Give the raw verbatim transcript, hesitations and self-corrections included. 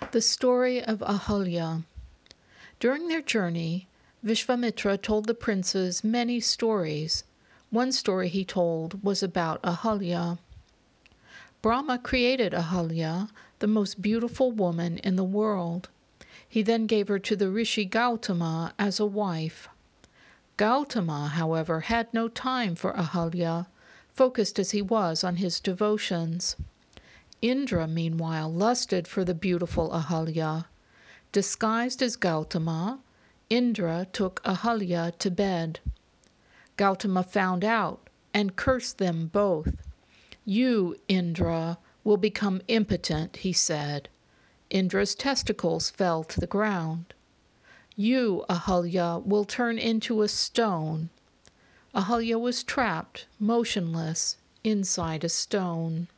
The story of Ahalya. During their journey, Vishvamitra told the princes many stories. One story he told was about Ahalya. Brahma created Ahalya, the most beautiful woman in the world. He then gave her to the rishi Gautama as a wife. Gautama, however, had no time for Ahalya, focused as he was on his devotions. Indra, meanwhile, lusted for the beautiful Ahalya. Disguised as Gautama, Indra took Ahalya to bed. Gautama found out and cursed them both. "You, Indra, will become impotent," he said. Indra's testicles fell to the ground. "You, Ahalya, will turn into a stone." Ahalya was trapped, motionless, inside a stone.